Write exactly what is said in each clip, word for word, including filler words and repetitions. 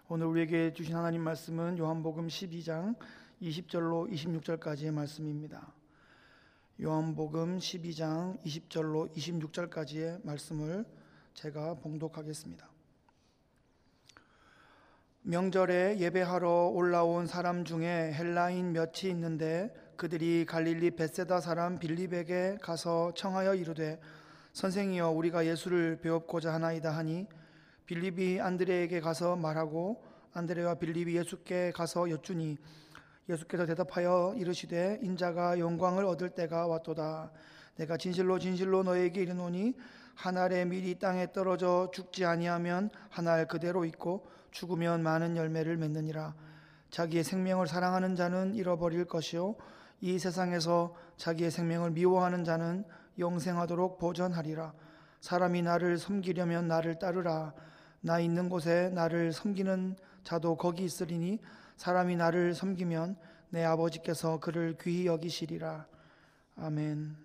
오늘 우리에게 주신 하나님 말씀은 요한복음 십이 장 이십 절로 이십육 절까지의 말씀입니다. 요한복음 십이 장 이십 절로 이십육 절까지의 말씀을 제가 봉독하겠습니다. 명절에 예배하러 올라온 사람 중에 헬라인 몇이 있는데 그들이 갈릴리 벳세다 사람 빌립에게 가서 청하여 이르되 선생이여 우리가 예수를 배웁고자 하나이다 하니 빌립이 안드레에게 가서 말하고 안드레와 빌립이 예수께 가서 여쭈니 예수께서 대답하여 이르시되 인자가 영광을 얻을 때가 왔도다. 내가 진실로 진실로 너에게 이르노니 한 알의 밀이 땅에 떨어져 죽지 아니하면 한 알 그대로 있고 죽으면 많은 열매를 맺느니라. 자기의 생명을 사랑하는 자는 잃어버릴 것이요 이 세상에서 자기의 생명을 미워하는 자는 영생하도록 보전하리라. 사람이 나를 섬기려면 나를 따르라. 나 있는 곳에 나를 섬기는 자도 거기 있으리니 사람이 나를 섬기면 내 아버지께서 그를 귀히 여기시리라. 아멘.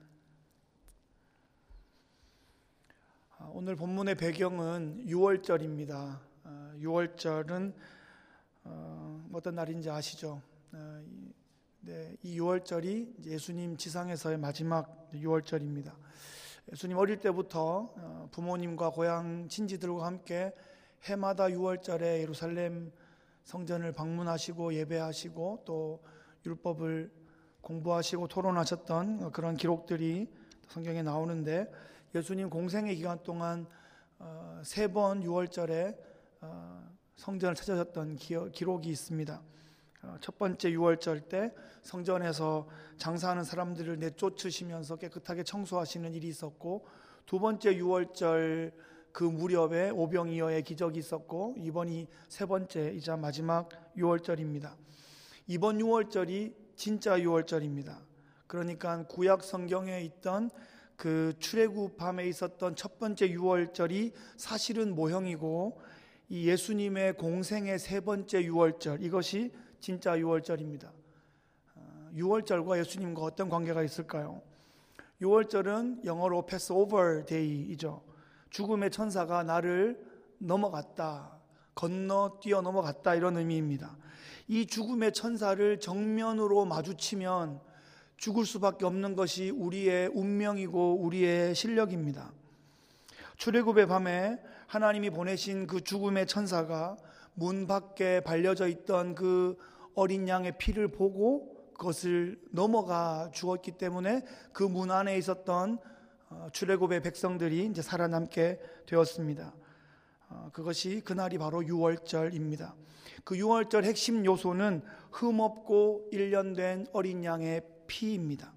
오늘 본문의 배경은 유월절입니다. 유월절은 어떤 날인지 아시죠? 네, 이 유월절이 예수님 지상에서의 마지막 유월절입니다. 예수님 어릴 때부터 부모님과 고향 친지들과 함께 해마다 유월절에 예루살렘 성전을 방문하시고 예배하시고 또 율법을 공부하시고 토론하셨던 그런 기록들이 성경에 나오는데 예수님 공생의 기간 동안 세 번 유월절에 성전을 찾으셨던 기록이 있습니다. 첫 번째 유월절 때 성전에서 장사하는 사람들을 내쫓으시면서 깨끗하게 청소하시는 일이 있었고, 두 번째 유월절 그 무렵에 오병이어의 기적이 있었고, 이번이 세 번째이자 마지막 유월절입니다. 이번 유월절이 진짜 유월절입니다. 그러니까 구약 성경에 있던 그 출애굽함에 있었던 첫 번째 유월절이 사실은 모형이고, 이 예수님의 공생의 세 번째 유월절, 이것이 진짜 유월절입니다. 유월절과 예수님과 어떤 관계가 있을까요? 유월절은 영어로 패스오버 데이이죠. 죽음의 천사가 나를 넘어갔다, 건너 뛰어 넘어갔다, 이런 의미입니다. 이 죽음의 천사를 정면으로 마주치면 죽을 수밖에 없는 것이 우리의 운명이고 우리의 실력입니다. 출애굽의 밤에 하나님이 보내신 그 죽음의 천사가 문 밖에 발려져 있던 그 어린 양의 피를 보고 그것을 넘어가 죽었기 때문에 그 문 안에 있었던 출애굽의 백성들이 이제 살아남게 되었습니다. 그것이 그날이 바로 유월절입니다. 그 유월절 핵심 요소는 흠없고 일련된 어린 양의 피입니다.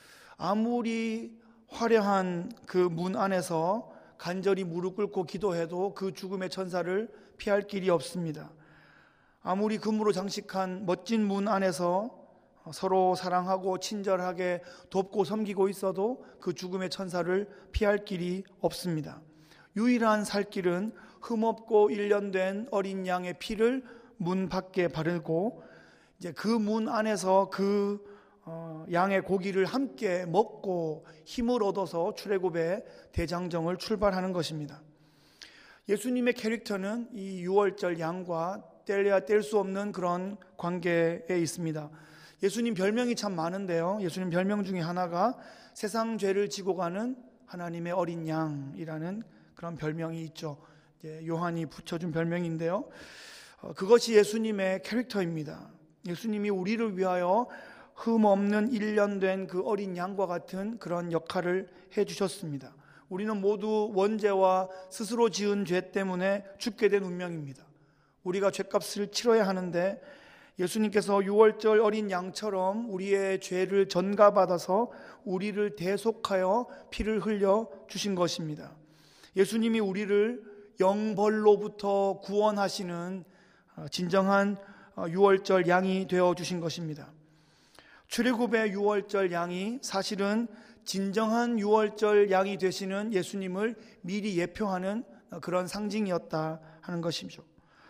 아무리 화려한 그 문 안에서 간절히 무릎 꿇고 기도해도 그 죽음의 천사를 피할 길이 없습니다. 아무리 금으로 장식한 멋진 문 안에서 서로 사랑하고 친절하게 돕고 섬기고 있어도 그 죽음의 천사를 피할 길이 없습니다. 유일한 살 길은 흠없고 일련된 어린 양의 피를 문 밖에 바르고 이제 그 문 안에서 그 어, 양의 고기를 함께 먹고 힘을 얻어서 출애굽의 대장정을 출발하는 것입니다. 예수님의 캐릭터는 이 유월절 양과 뗄래야 뗄 수 없는 그런 관계에 있습니다. 예수님 별명이 참 많은데요, 예수님 별명 중에 하나가 세상 죄를 지고 가는 하나님의 어린 양이라는 그런 별명이 있죠. 요한이 붙여준 별명인데요, 그것이 예수님의 캐릭터입니다. 예수님이 우리를 위하여 흠없는 일련된 그 어린 양과 같은 그런 역할을 해주셨습니다. 우리는 모두 원죄와 스스로 지은 죄 때문에 죽게 된 운명입니다. 우리가 죄값을 치러야 하는데 예수님께서 유월절 어린 양처럼 우리의 죄를 전가받아서 우리를 대속하여 피를 흘려 주신 것입니다. 예수님이 우리를 영벌로부터 구원하시는 진정한 유월절 양이 되어 주신 것입니다. 출애굽의 유월절 양이 사실은 진정한 유월절 양이 되시는 예수님을 미리 예표하는 그런 상징이었다 하는 것이죠.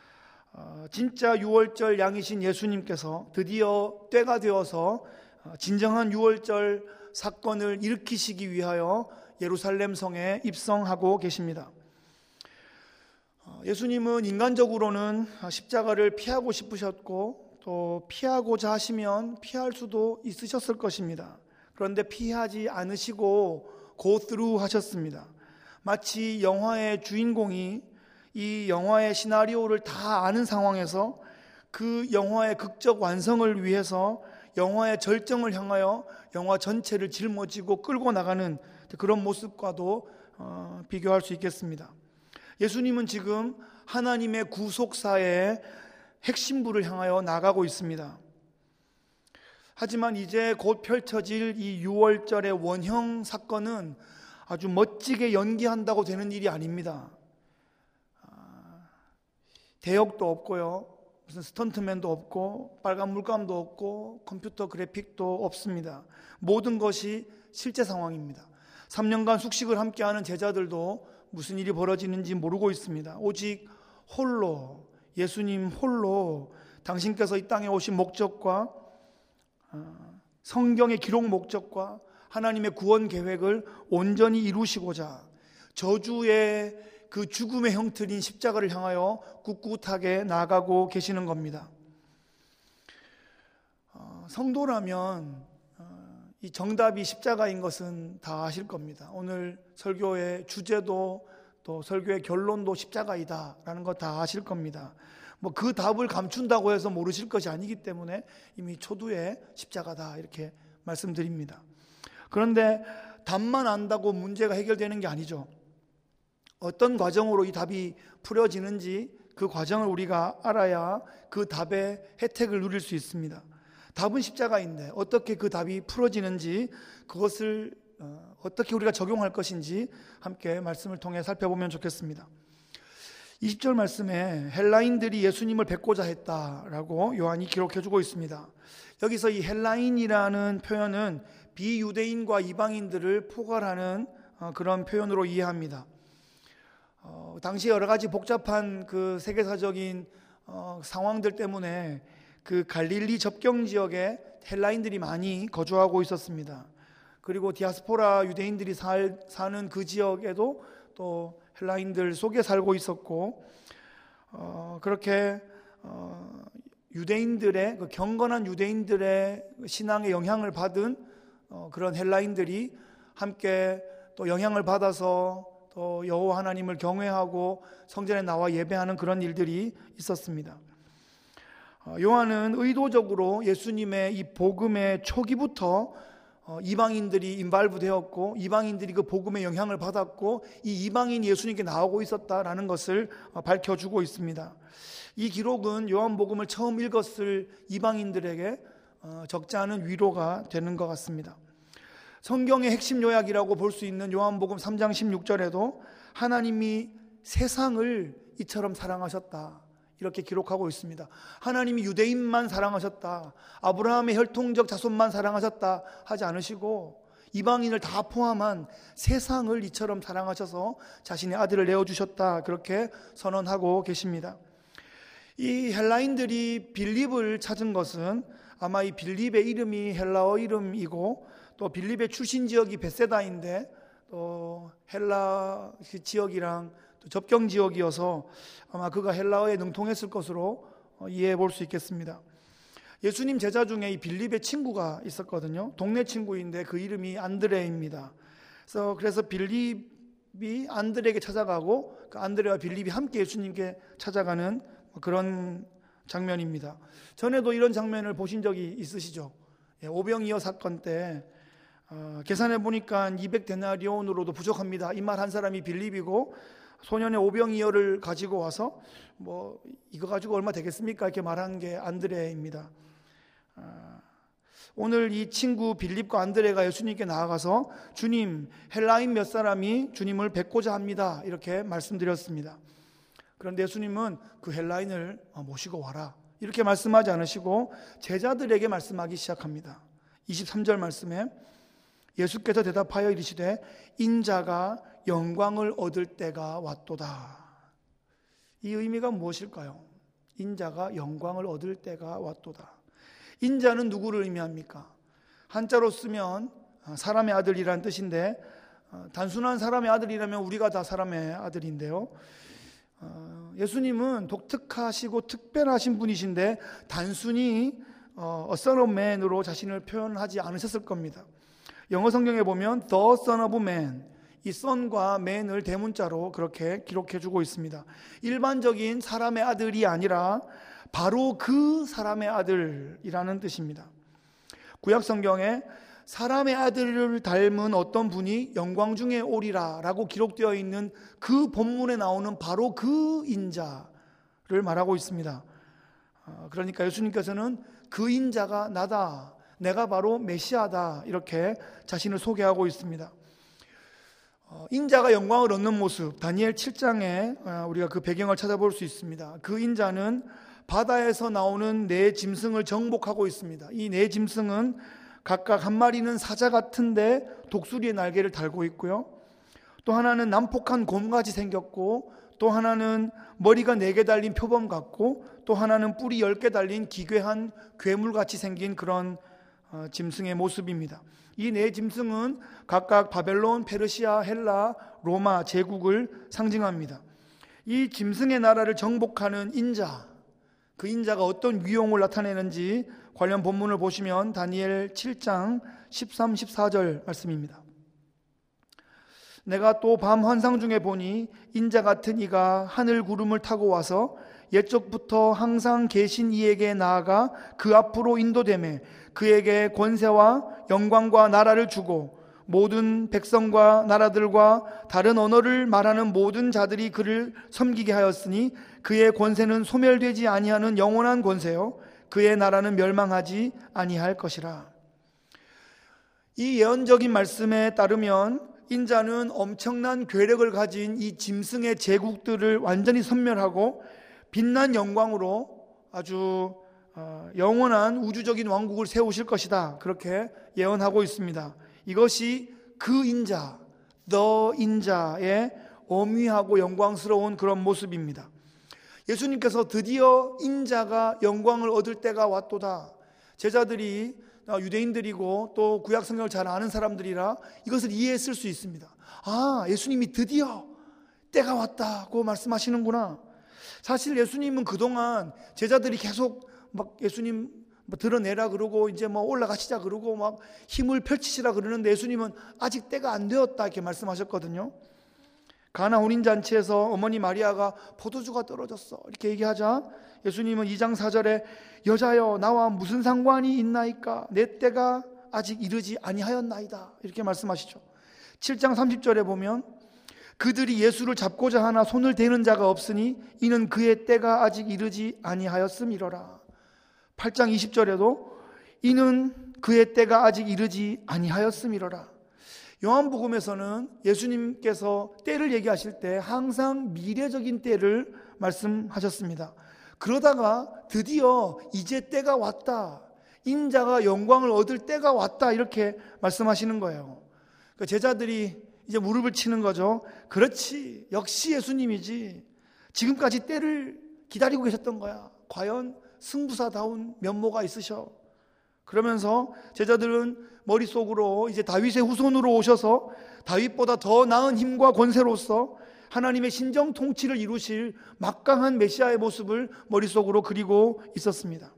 진짜 유월절 양이신 예수님께서 드디어 때가 되어서 진정한 유월절 사건을 일으키시기 위하여 예루살렘 성에 입성하고 계십니다. 예수님은 인간적으로는 십자가를 피하고 싶으셨고 또 피하고자 하시면 피할 수도 있으셨을 것입니다. 그런데 피하지 않으시고 go through 하셨습니다. 마치 영화의 주인공이 이 영화의 시나리오를 다 아는 상황에서 그 영화의 극적 완성을 위해서 영화의 절정을 향하여 영화 전체를 짊어지고 끌고 나가는 그런 모습과도 어, 비교할 수 있겠습니다. 예수님은 지금 하나님의 구속사의 핵심부를 향하여 나가고 있습니다. 하지만 이제 곧 펼쳐질 이 유월절의 원형 사건은 아주 멋지게 연기한다고 되는 일이 아닙니다. 대역도 없고요, 무슨 스턴트맨도 없고 빨간 물감도 없고 컴퓨터 그래픽도 없습니다. 모든 것이 실제 상황입니다. 삼 년간 숙식을 함께하는 제자들도 무슨 일이 벌어지는지 모르고 있습니다. 오직 홀로, 예수님 홀로 당신께서 이 땅에 오신 목적과 성경의 기록 목적과 하나님의 구원 계획을 온전히 이루시고자 저주의 그 죽음의 형틀인 십자가를 향하여 꿋꿋하게 나아가고 계시는 겁니다. 어, 성도라면 어, 이 정답이 십자가인 것은 다 아실 겁니다. 오늘 설교의 주제도 또 설교의 결론도 십자가이다라는 거 다 아실 겁니다. 뭐 그 답을 감춘다고 해서 모르실 것이 아니기 때문에 이미 초두에 십자가다 이렇게 말씀드립니다. 그런데 답만 안다고 문제가 해결되는 게 아니죠. 어떤 과정으로 이 답이 풀어지는지 그 과정을 우리가 알아야 그 답의 혜택을 누릴 수 있습니다. 답은 십자가인데 어떻게 그 답이 풀어지는지, 그것을 어떻게 우리가 적용할 것인지 함께 말씀을 통해 살펴보면 좋겠습니다. 이십 절 말씀에 헬라인들이 예수님을 뵙고자 했다라고 요한이 기록해주고 있습니다. 여기서 이 헬라인이라는 표현은 비유대인과 이방인들을 포괄하는 그런 표현으로 이해합니다. 어, 당시 여러 가지 복잡한 그 세계사적인 어, 상황들 때문에 그 갈릴리 접경 지역에 헬라인들이 많이 거주하고 있었습니다. 그리고 디아스포라 유대인들이 살, 사는 그 지역에도 또 헬라인들 속에 살고 있었고, 어, 그렇게 어, 유대인들의 그 경건한 유대인들의 신앙의 영향을 받은 어, 그런 헬라인들이 함께 또 영향을 받아서 또 여호와 하나님을 경외하고 성전에 나와 예배하는 그런 일들이 있었습니다. 요한은 의도적으로 예수님의 이 복음의 초기부터 이방인들이 인발부되었고 이방인들이 그 복음의 영향을 받았고 이 이방인이 예수님께 나오고 있었다라는 것을 밝혀주고 있습니다. 이 기록은 요한복음을 처음 읽었을 이방인들에게 적지 않은 위로가 되는 것 같습니다. 성경의 핵심 요약이라고 볼 수 있는 요한복음 삼 장 십육 절에도 하나님이 세상을 이처럼 사랑하셨다 이렇게 기록하고 있습니다. 하나님이 유대인만 사랑하셨다, 아브라함의 혈통적 자손만 사랑하셨다 하지 않으시고 이방인을 다 포함한 세상을 이처럼 사랑하셔서 자신의 아들을 내어주셨다 그렇게 선언하고 계십니다. 이 헬라인들이 빌립을 찾은 것은 아마 이 빌립의 이름이 헬라어 이름이고 또 빌립의 출신 지역이 베세다인데 또 헬라 지역이랑 또 접경 지역이어서 아마 그가 헬라어에 능통했을 것으로 이해해 볼 수 있겠습니다. 예수님 제자 중에 이 빌립의 친구가 있었거든요. 동네 친구인데 그 이름이 안드레입니다. 그래서 그래서 빌립이 안드레에게 찾아가고 그 안드레와 빌립이 함께 예수님께 찾아가는 그런 장면입니다. 전에도 이런 장면을 보신 적이 있으시죠? 오병이어 사건 때 어, 계산해 보니까 이백 데나리온으로도 부족합니다. 이 말 한 사람이 빌립이고 소년의 오병이어를 가지고 와서 뭐 이거 가지고 얼마 되겠습니까? 이렇게 말한 게 안드레입니다. 어, 오늘 이 친구 빌립과 안드레가 예수님께 나아가서 주님, 헬라인 몇 사람이 주님을 뵙고자 합니다 이렇게 말씀드렸습니다. 그런데 예수님은 그 헬라인을 모시고 와라 이렇게 말씀하지 않으시고 제자들에게 말씀하기 시작합니다. 이십삼 절 말씀에 예수께서 대답하여 이르시되 인자가 영광을 얻을 때가 왔도다. 이 의미가 무엇일까요? 인자가 영광을 얻을 때가 왔도다. 인자는 누구를 의미합니까? 한자로 쓰면 사람의 아들이라는 뜻인데 단순한 사람의 아들이라면 우리가 다 사람의 아들인데요. 예수님은 독특하시고 특별하신 분이신데 단순히 어, a son of man으로 자신을 표현하지 않으셨을 겁니다. 영어 성경에 보면 the son of man, 이 son과 man을 대문자로 그렇게 기록해주고 있습니다. 일반적인 사람의 아들이 아니라 바로 그 사람의 아들이라는 뜻입니다. 구약 성경에 사람의 아들을 닮은 어떤 분이 영광 중에 오리라 라고 기록되어 있는 그 본문에 나오는 바로 그 인자를 말하고 있습니다. 그러니까 예수님께서는 그 인자가 나다, 내가 바로 메시아다, 이렇게 자신을 소개하고 있습니다. 인자가 영광을 얻는 모습, 다니엘 칠 장에 우리가 그 배경을 찾아볼 수 있습니다. 그 인자는 바다에서 나오는 네 짐승을 정복하고 있습니다. 이 네 짐승은 각각 한 마리는 사자 같은데 독수리의 날개를 달고 있고요, 또 하나는 난폭한 곰같이 생겼고, 또 하나는 머리가 네 개 달린 표범 같고, 또 하나는 뿔이 열 개 달린 기괴한 괴물같이 생긴 그런 짐승의 모습입니다. 이 네 짐승은 각각 바벨론, 페르시아, 헬라, 로마 제국을 상징합니다. 이 짐승의 나라를 정복하는 인자, 그 인자가 어떤 위용을 나타내는지 관련 본문을 보시면 다니엘 칠 장 십삼, 십사 절 말씀입니다. 내가 또 밤 환상 중에 보니 인자 같은 이가 하늘 구름을 타고 와서 옛적부터 항상 계신 이에게 나아가 그 앞으로 인도되매 그에게 권세와 영광과 나라를 주고 모든 백성과 나라들과 다른 언어를 말하는 모든 자들이 그를 섬기게 하였으니 그의 권세는 소멸되지 아니하는 영원한 권세요 그의 나라는 멸망하지 아니할 것이라. 이 예언적인 말씀에 따르면 인자는 엄청난 괴력을 가진 이 짐승의 제국들을 완전히 섬멸하고 빛난 영광으로 아주 영원한 우주적인 왕국을 세우실 것이다, 그렇게 예언하고 있습니다. 이것이 그 인자, the 인자의 엄위하고 영광스러운 그런 모습입니다. 예수님께서 드디어 인자가 영광을 얻을 때가 왔도다. 제자들이 유대인들이고 또 구약 성경을 잘 아는 사람들이라 이것을 이해했을 수 있습니다. 아, 예수님이 드디어 때가 왔다고 말씀하시는구나. 사실 예수님은 그동안 제자들이 계속 막 예수님 뭐 드러내라 그러고 이제 뭐 올라가시자 그러고 막 힘을 펼치시라 그러는데 예수님은 아직 때가 안 되었다 이렇게 말씀하셨거든요. 가나 혼인잔치에서 어머니 마리아가 포도주가 떨어졌어 이렇게 얘기하자 예수님은 이 장 사 절에 여자여 나와 무슨 상관이 있나이까 내 때가 아직 이르지 아니하였나이다 이렇게 말씀하시죠. 칠 장 삼십 절에 보면 그들이 예수를 잡고자 하나 손을 대는 자가 없으니 이는 그의 때가 아직 이르지 아니하였음이로라. 팔 장 이십 절에도 이는 그의 때가 아직 이르지 아니하였음이로라. 요한복음에서는 예수님께서 때를 얘기하실 때 항상 미래적인 때를 말씀하셨습니다. 그러다가 드디어 이제 때가 왔다, 인자가 영광을 얻을 때가 왔다 이렇게 말씀하시는 거예요. 그러니까 제자들이 이제 무릎을 치는 거죠. 그렇지, 역시 예수님이지. 지금까지 때를 기다리고 계셨던 거야. 과연 승부사다운 면모가 있으셔. 그러면서 제자들은 머릿속으로 이제 다윗의 후손으로 오셔서 다윗보다 더 나은 힘과 권세로서 하나님의 신정 통치를 이루실 막강한 메시아의 모습을 머릿속으로 그리고 있었습니다.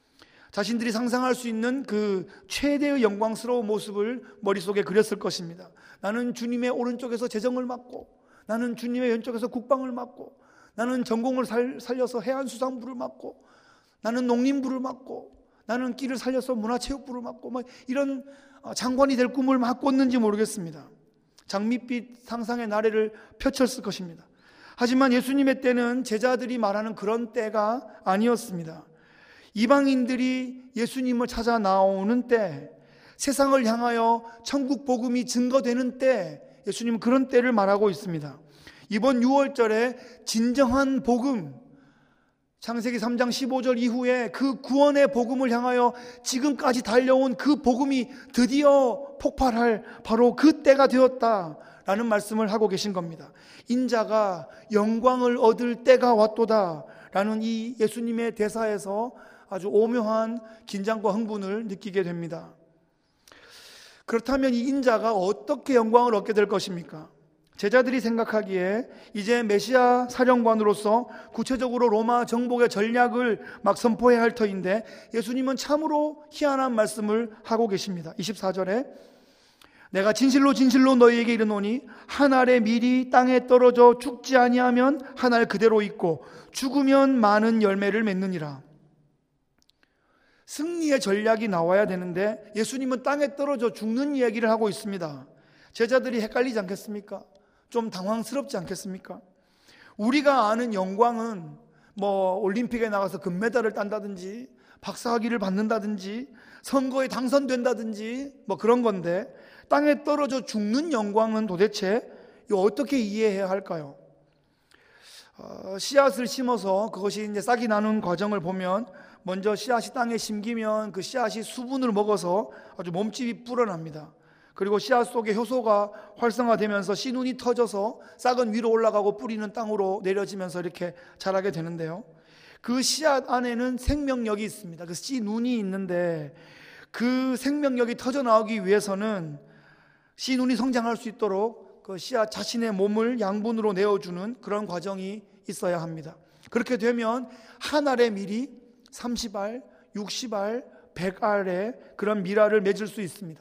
자신들이 상상할 수 있는 그 최대의 영광스러운 모습을 머릿속에 그렸을 것입니다. 나는 주님의 오른쪽에서 재정을 맡고, 나는 주님의 왼쪽에서 국방을 맡고, 나는 전공을 살, 살려서 해안수산부를 맡고, 나는 농림부를 맡고, 나는 끼를 살려서 문화체육부를 맡고, 뭐 이런 장관이 될 꿈을 막 꿨는지 모르겠습니다. 장밋빛 상상의 나래를 펼쳤을 것입니다. 하지만 예수님의 때는 제자들이 말하는 그런 때가 아니었습니다. 이방인들이 예수님을 찾아 나오는 때, 세상을 향하여 천국 복음이 증거되는 때, 예수님은 그런 때를 말하고 있습니다. 이번 유월절에 진정한 복음, 창세기 삼 장 십오 절 이후에 그 구원의 복음을 향하여 지금까지 달려온 그 복음이 드디어 폭발할 바로 그 때가 되었다라는 말씀을 하고 계신 겁니다. 인자가 영광을 얻을 때가 왔도다라는 이 예수님의 대사에서 아주 오묘한 긴장과 흥분을 느끼게 됩니다. 그렇다면 이 인자가 어떻게 영광을 얻게 될 것입니까? 제자들이 생각하기에 이제 메시아 사령관으로서 구체적으로 로마 정복의 전략을 막 선포해야 할 터인데 예수님은 참으로 희한한 말씀을 하고 계십니다. 이십사 절에 내가 진실로 진실로 너희에게 이르노니 한 알의 밀이 땅에 떨어져 죽지 아니하면 한 알 그대로 있고 죽으면 많은 열매를 맺느니라. 승리의 전략이 나와야 되는데 예수님은 땅에 떨어져 죽는 이야기를 하고 있습니다. 제자들이 헷갈리지 않겠습니까? 좀 당황스럽지 않겠습니까? 우리가 아는 영광은 뭐 올림픽에 나가서 금메달을 딴다든지 박사학위를 받는다든지 선거에 당선된다든지 뭐 그런 건데 땅에 떨어져 죽는 영광은 도대체 어떻게 이해해야 할까요? 어, 씨앗을 심어서 그것이 이제 싹이 나는 과정을 보면 먼저 씨앗이 땅에 심기면 그 씨앗이 수분을 먹어서 아주 몸집이 불어납니다. 그리고 씨앗 속에 효소가 활성화되면서 씨눈이 터져서 싹은 위로 올라가고 뿌리는 땅으로 내려지면서 이렇게 자라게 되는데요. 그 씨앗 안에는 생명력이 있습니다. 그 씨눈이 있는데 그 생명력이 터져 나오기 위해서는 씨눈이 성장할 수 있도록 그 씨앗 자신의 몸을 양분으로 내어주는 그런 과정이 있어야 합니다. 그렇게 되면 한 알의 밀이 삼십 알, 육십 알, 백 알의 그런 밀알을 맺을 수 있습니다.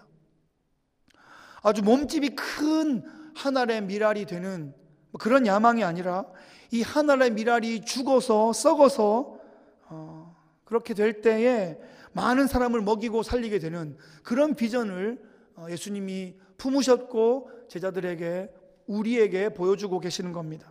아주 몸집이 큰 한 알의 밀알이 되는 그런 야망이 아니라 이 한 알의 밀알이 죽어서 썩어서 어, 그렇게 될 때에 많은 사람을 먹이고 살리게 되는 그런 비전을 예수님이 품으셨고 제자들에게 우리에게 보여주고 계시는 겁니다.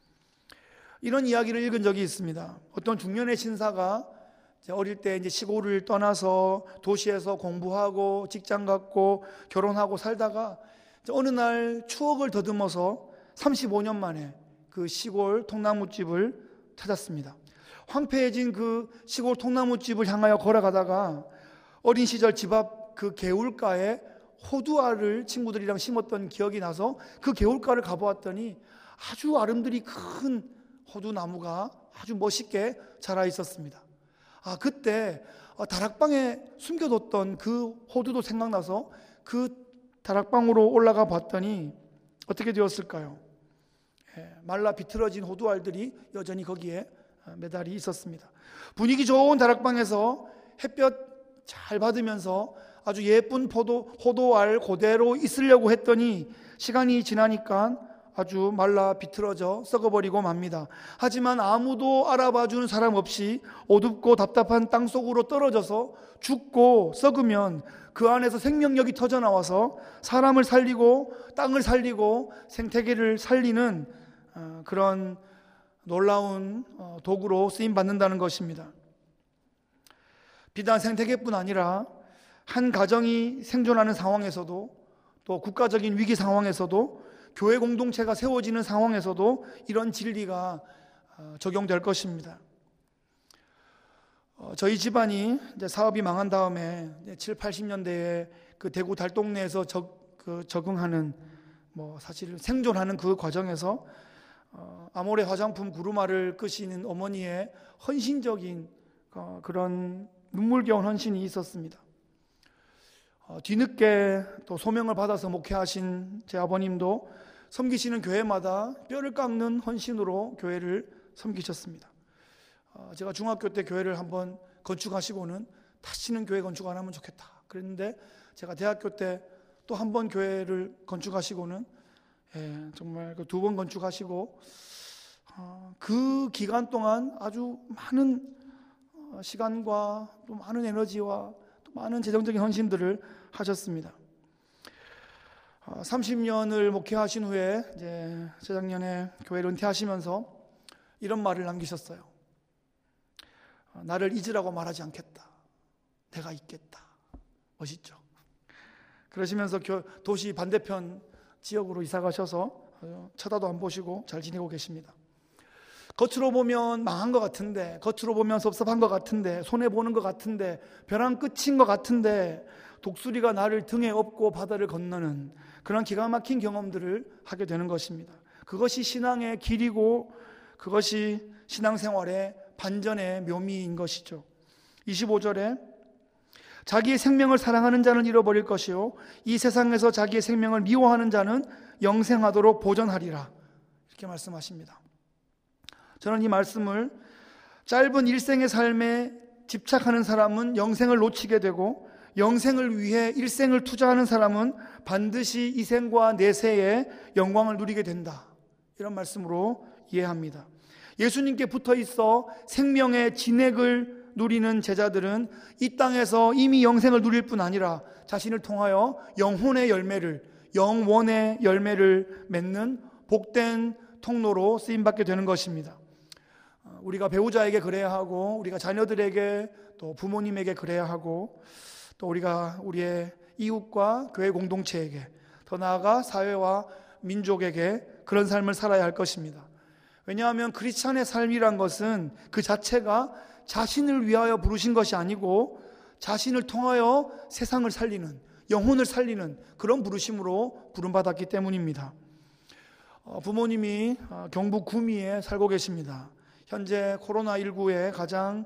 이런 이야기를 읽은 적이 있습니다. 어떤 중년의 신사가 어릴 때 이제 시골을 떠나서 도시에서 공부하고 직장 갖고 결혼하고 살다가 어느 날 추억을 더듬어서 삼십오 년 만에 그 시골 통나무집을 찾았습니다. 황폐해진 그 시골 통나무집을 향하여 걸어가다가 어린 시절 집 앞 그 개울가에 호두알을 친구들이랑 심었던 기억이 나서 그 개울가를 가보았더니 아주 아름드리 큰 호두나무가 아주 멋있게 자라 있었습니다. 아, 그때 다락방에 숨겨뒀던 그 호두도 생각나서 그 다락방으로 올라가 봤더니 어떻게 되었을까요? 예, 말라 비틀어진 호두알들이 여전히 거기에 매달이 있었습니다. 분위기 좋은 다락방에서 햇볕 잘 받으면서 아주 예쁜 포도, 호두알 그대로 있으려고 했더니 시간이 지나니까 아주 말라 비틀어져 썩어버리고 맙니다. 하지만 아무도 알아봐주는 사람 없이 어둡고 답답한 땅속으로 떨어져서 죽고 썩으면 그 안에서 생명력이 터져나와서 사람을 살리고 땅을 살리고 생태계를 살리는 그런 놀라운 도구로 쓰임받는다는 것입니다. 비단 생태계뿐 아니라 한 가정이 생존하는 상황에서도 또 국가적인 위기 상황에서도 교회 공동체가 세워지는 상황에서도 이런 진리가 적용될 것입니다. 저희 집안이 이제 사업이 망한 다음에 칠, 팔십 년대에 그 대구 달동네에서 적, 그 적응하는 뭐 사실 생존하는 그 과정에서 아모레 화장품 구루마를 끄시는 어머니의 헌신적인 그런 눈물겨운 헌신이 있었습니다. 뒤늦게 또 소명을 받아서 목회하신 제 아버님도 섬기시는 교회마다 뼈를 깎는 헌신으로 교회를 섬기셨습니다. 제가 중학교 때 교회를 한번 건축하시고는 다시는 교회 건축 안 하면 좋겠다 그랬는데 제가 대학교 때 또 한 번 교회를 건축하시고는 예, 정말 그 두 번 건축하시고 어, 그 기간 동안 아주 많은 시간과 또 많은 에너지와 또 많은 재정적인 헌신들을 하셨습니다. 어, 삼십 년을 목회하신 후에 이제 재작년에 교회를 은퇴하시면서 이런 말을 남기셨어요. 어, 나를 잊으라고 말하지 않겠다. 내가 있겠다. 멋있죠? 그러시면서 도시 반대편 지역으로 이사 가셔서 쳐다도 안 보시고 잘 지내고 계십니다. 겉으로 보면 망한 것 같은데, 겉으로 보면 섭섭한 것 같은데, 손해보는 것 같은데, 벼랑 끝인 것 같은데 독수리가 나를 등에 업고 바다를 건너는 그런 기가 막힌 경험들을 하게 되는 것입니다. 그것이 신앙의 길이고 그것이 신앙생활의 반전의 묘미인 것이죠. 이십오 절에 자기의 생명을 사랑하는 자는 잃어버릴 것이요 이 세상에서 자기의 생명을 미워하는 자는 영생하도록 보전하리라. 이렇게 말씀하십니다. 저는 이 말씀을 짧은 일생의 삶에 집착하는 사람은 영생을 놓치게 되고, 영생을 위해 일생을 투자하는 사람은 반드시 이 생과 내세의 영광을 누리게 된다, 이런 말씀으로 이해합니다. 예수님께 붙어 있어 생명의 진액을 누리는 제자들은 이 땅에서 이미 영생을 누릴 뿐 아니라 자신을 통하여 영혼의 열매를, 영원의 열매를 맺는 복된 통로로 쓰임받게 되는 것입니다. 우리가 배우자에게 그래야 하고, 우리가 자녀들에게, 또 부모님에게 그래야 하고, 또 우리가 우리의 이웃과 교회 공동체에게, 더 나아가 사회와 민족에게 그런 삶을 살아야 할 것입니다. 왜냐하면 크리스찬의 삶이란 것은 그 자체가 자신을 위하여 부르신 것이 아니고 자신을 통하여 세상을 살리는, 영혼을 살리는 그런 부르심으로 부름받았기 때문입니다. 어, 부모님이 경북 구미에 살고 계십니다. 현재 코로나십구의 가장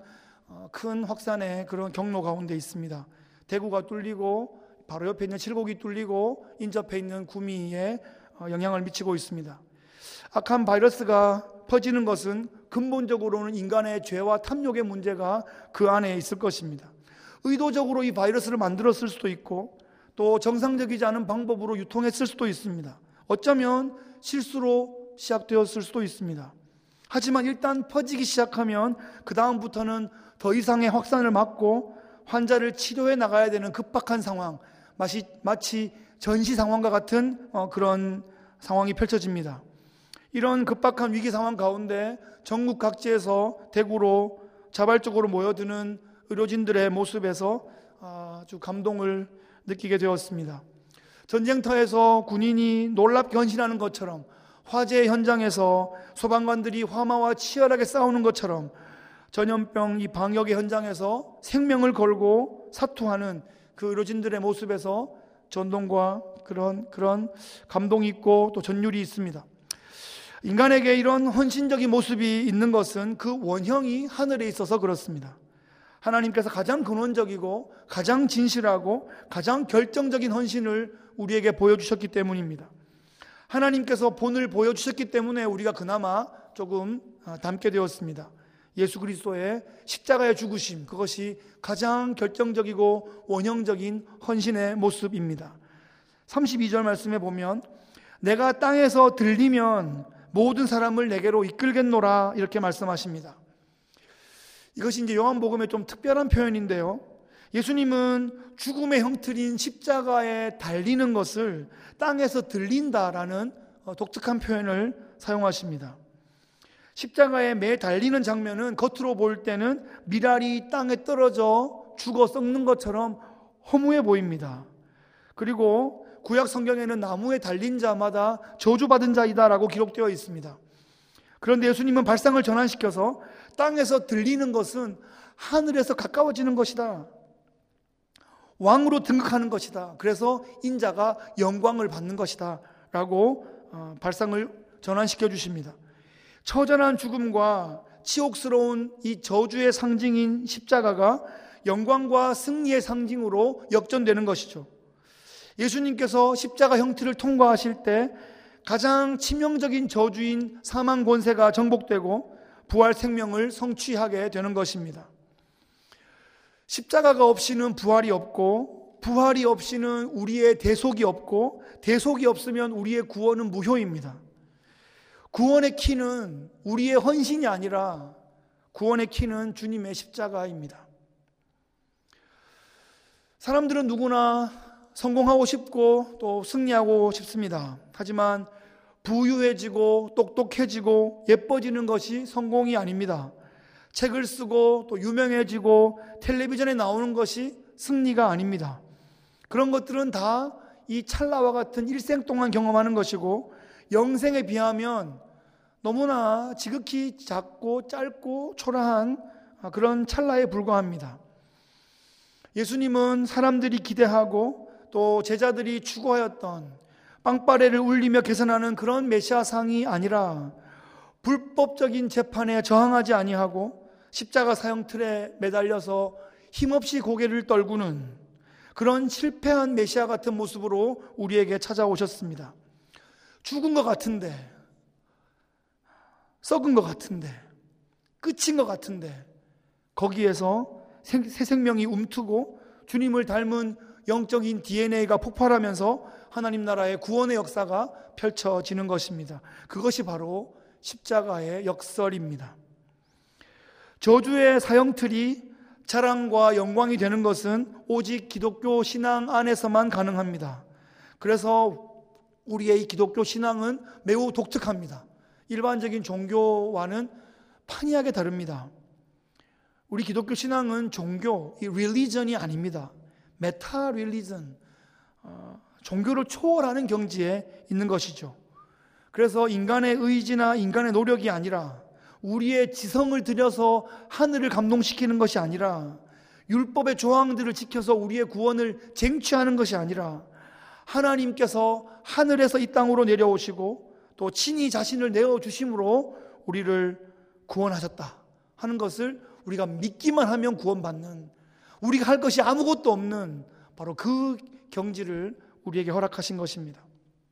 큰 확산의 그런 경로 가운데 있습니다. 대구가 뚫리고 바로 옆에 있는 칠곡이 뚫리고 인접해 있는 구미에 영향을 미치고 있습니다. 악한 바이러스가 퍼지는 것은 근본적으로는 인간의 죄와 탐욕의 문제가 그 안에 있을 것입니다. 의도적으로 이 바이러스를 만들었을 수도 있고, 또 정상적이지 않은 방법으로 유통했을 수도 있습니다. 어쩌면 실수로 시작되었을 수도 있습니다. 하지만 일단 퍼지기 시작하면 그 다음부터는 더 이상의 확산을 막고 환자를 치료해 나가야 되는 급박한 상황, 마치, 마치 전시 상황과 같은 그런 상황이 펼쳐집니다. 이런 급박한 위기 상황 가운데 전국 각지에서 대구로 자발적으로 모여드는 의료진들의 모습에서 아주 감동을 느끼게 되었습니다. 전쟁터에서 군인이 놀랍게 헌신하는 것처럼, 화재 현장에서 소방관들이 화마와 치열하게 싸우는 것처럼, 전염병 이 방역의 현장에서 생명을 걸고 사투하는 그 의료진들의 모습에서 전동과 그런 그런 감동이 있고 또 전율이 있습니다. 인간에게 이런 헌신적인 모습이 있는 것은 그 원형이 하늘에 있어서 그렇습니다. 하나님께서 가장 근원적이고 가장 진실하고 가장 결정적인 헌신을 우리에게 보여주셨기 때문입니다. 하나님께서 본을 보여주셨기 때문에 우리가 그나마 조금 닮게 되었습니다. 예수 그리스도의 십자가의 죽으심, 그것이 가장 결정적이고 원형적인 헌신의 모습입니다. 삼십이 절 말씀에 보면 내가 땅에서 들리면 모든 사람을 내게로 이끌겠노라, 이렇게 말씀하십니다. 이것이 이제 요한복음의 좀 특별한 표현인데요, 예수님은 죽음의 형틀인 십자가에 달리는 것을 땅에서 들린다라는 독특한 표현을 사용하십니다. 십자가에 매 달리는 장면은 겉으로 볼 때는 미랄이 땅에 떨어져 죽어 썩는 것처럼 허무해 보입니다. 그리고 구약 성경에는 나무에 달린 자마다 저주받은 자이다라고 기록되어 있습니다. 그런데 예수님은 발상을 전환시켜서 땅에서 들리는 것은 하늘에서 가까워지는 것이다, 왕으로 등극하는 것이다, 그래서 인자가 영광을 받는 것이다 라고 발상을 전환시켜 주십니다. 처절한 죽음과 치욕스러운 이 저주의 상징인 십자가가 영광과 승리의 상징으로 역전되는 것이죠. 예수님께서 십자가 형틀을 통과하실 때 가장 치명적인 저주인 사망 권세가 정복되고 부활 생명을 성취하게 되는 것입니다. 십자가가 없이는 부활이 없고, 부활이 없이는 우리의 대속이 없고, 대속이 없으면 우리의 구원은 무효입니다. 구원의 키는 우리의 헌신이 아니라 구원의 키는 주님의 십자가입니다. 사람들은 누구나 성공하고 싶고 또 승리하고 싶습니다. 하지만 부유해지고 똑똑해지고 예뻐지는 것이 성공이 아닙니다. 책을 쓰고 또 유명해지고 텔레비전에 나오는 것이 승리가 아닙니다. 그런 것들은 다 이 찰나와 같은 일생 동안 경험하는 것이고, 영생에 비하면 너무나 지극히 작고 짧고 초라한 그런 찰나에 불과합니다. 예수님은 사람들이 기대하고 또 제자들이 추구하였던 빵빠레를 울리며 개선하는 그런 메시아상이 아니라 불법적인 재판에 저항하지 아니하고 십자가 사형 틀에 매달려서 힘없이 고개를 떨구는 그런 실패한 메시아 같은 모습으로 우리에게 찾아오셨습니다. 죽은 것 같은데, 썩은 것 같은데, 끝인 것 같은데, 거기에서 새 생명이 움트고 주님을 닮은 영적인 디엔에이가 폭발하면서 하나님 나라의 구원의 역사가 펼쳐지는 것입니다. 그것이 바로 십자가의 역설입니다. 저주의 사형틀이 자랑과 영광이 되는 것은 오직 기독교 신앙 안에서만 가능합니다. 그래서 우리의 이 기독교 신앙은 매우 독특합니다. 일반적인 종교와는 판이하게 다릅니다. 우리 기독교 신앙은 종교, 이 릴리전이 아닙니다. 메타 릴리전, 어, 종교를 초월하는 경지에 있는 것이죠. 그래서 인간의 의지나 인간의 노력이 아니라 우리의 지성을 들여서 하늘을 감동시키는 것이 아니라 율법의 조항들을 지켜서 우리의 구원을 쟁취하는 것이 아니라 하나님께서 하늘에서 이 땅으로 내려오시고 또 친히 자신을 내어주심으로 우리를 구원하셨다 하는 것을 우리가 믿기만 하면 구원받는, 우리가 할 것이 아무것도 없는 바로 그 경지를 우리에게 허락하신 것입니다.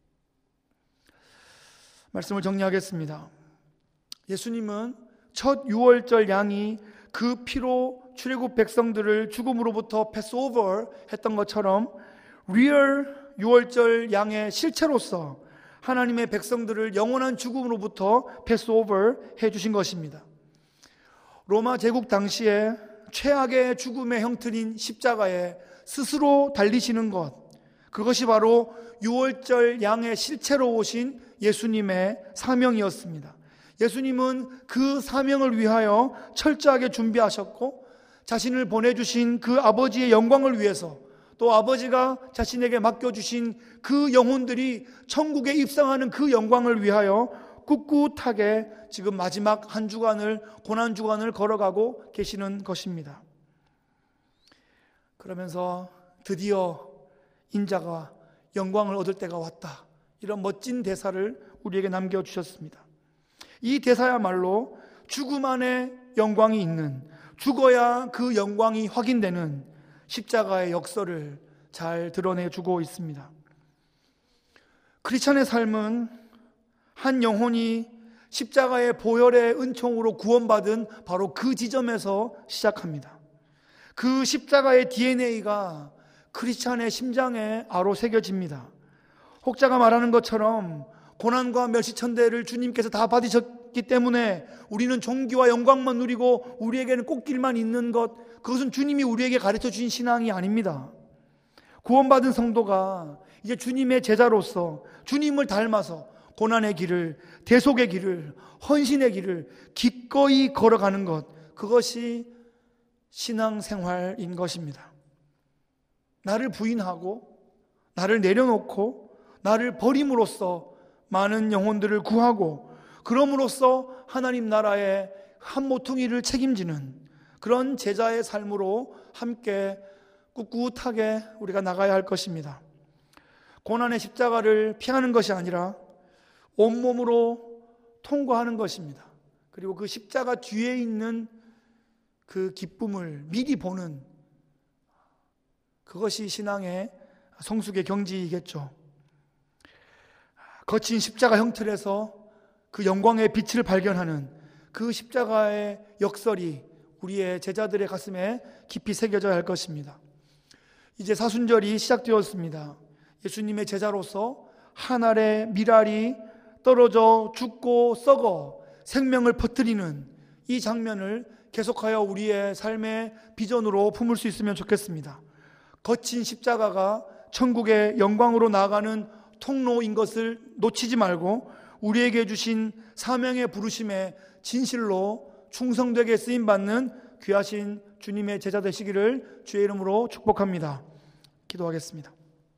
말씀을 정리하겠습니다. 예수님은 첫 유월절 양이 그 피로 출애굽 백성들을 죽음으로부터 패스오버 했던 것처럼 리얼 유월절 양의 실체로서 하나님의 백성들을 영원한 죽음으로부터 패스오버 해주신 것입니다. 로마 제국 당시에 최악의 죽음의 형틀인 십자가에 스스로 달리시는 것, 그것이 바로 유월절 양의 실체로 오신 예수님의 사명이었습니다. 예수님은 그 사명을 위하여 철저하게 준비하셨고 자신을 보내주신 그 아버지의 영광을 위해서 또 아버지가 자신에게 맡겨주신 그 영혼들이 천국에 입성하는 그 영광을 위하여 꿋꿋하게 지금 마지막 한 주간을, 고난 주간을 걸어가고 계시는 것입니다. 그러면서 드디어 인자가 영광을 얻을 때가 왔다, 이런 멋진 대사를 우리에게 남겨주셨습니다. 이 대사야말로 죽음 안에 영광이 있는, 죽어야 그 영광이 확인되는 십자가의 역설을 잘 드러내주고 있습니다. 크리스찬의 삶은 한 영혼이 십자가의 보혈의 은총으로 구원받은 바로 그 지점에서 시작합니다. 그 십자가의 디엔에이가 크리스찬의 심장에 아로 새겨집니다. 혹자가 말하는 것처럼 고난과 멸시천대를 주님께서 다 받으셨기 때문에 우리는 존귀와 영광만 누리고 우리에게는 꽃길만 있는 것, 그것은 주님이 우리에게 가르쳐 주신 신앙이 아닙니다. 구원받은 성도가 이제 주님의 제자로서 주님을 닮아서 고난의 길을, 대속의 길을, 헌신의 길을 기꺼이 걸어가는 것, 그것이 신앙생활인 것입니다. 나를 부인하고 나를 내려놓고 나를 버림으로써 많은 영혼들을 구하고 그럼으로써 하나님 나라의 한 모퉁이를 책임지는 그런 제자의 삶으로 함께 꿋꿋하게 우리가 나가야 할 것입니다. 고난의 십자가를 피하는 것이 아니라 온몸으로 통과하는 것입니다. 그리고 그 십자가 뒤에 있는 그 기쁨을 미리 보는, 그것이 신앙의 성숙의 경지이겠죠. 거친 십자가 형틀에서 그 영광의 빛을 발견하는 그 십자가의 역설이 우리의 제자들의 가슴에 깊이 새겨져야 할 것입니다. 이제 사순절이 시작되었습니다. 예수님의 제자로서 한 알의 밀알이 떨어져 죽고 썩어 생명을 퍼뜨리는 이 장면을 계속하여 우리의 삶의 비전으로 품을 수 있으면 좋겠습니다. 거친 십자가가 천국의 영광으로 나아가는 통로인 것을 놓치지 말고 우리에게 주신 사명의 부르심에 진실로 충성되게 쓰임받는 귀하신 주님의 제자 되시기를 주의 이름으로 축복합니다. 기도하겠습니다.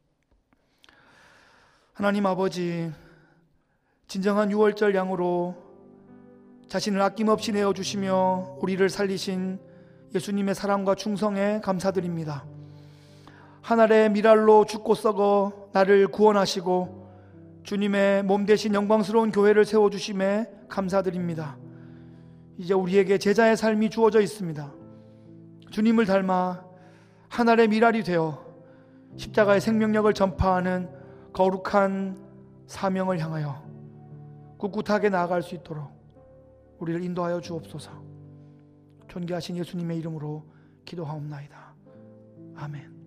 하나님 아버지, 진정한 유월절 양으로 자신을 아낌없이 내어주시며 우리를 살리신 예수님의 사랑과 충성에 감사드립니다. 하늘의 밀알로 죽고 썩어 나를 구원하시고 주님의 몸 대신 영광스러운 교회를 세워주심에 감사드립니다. 이제 우리에게 제자의 삶이 주어져 있습니다. 주님을 닮아 하늘의 밀알이 되어 십자가의 생명력을 전파하는 거룩한 사명을 향하여 꿋꿋하게 나아갈 수 있도록 우리를 인도하여 주옵소서. 존귀하신 예수님의 이름으로 기도하옵나이다. 아멘.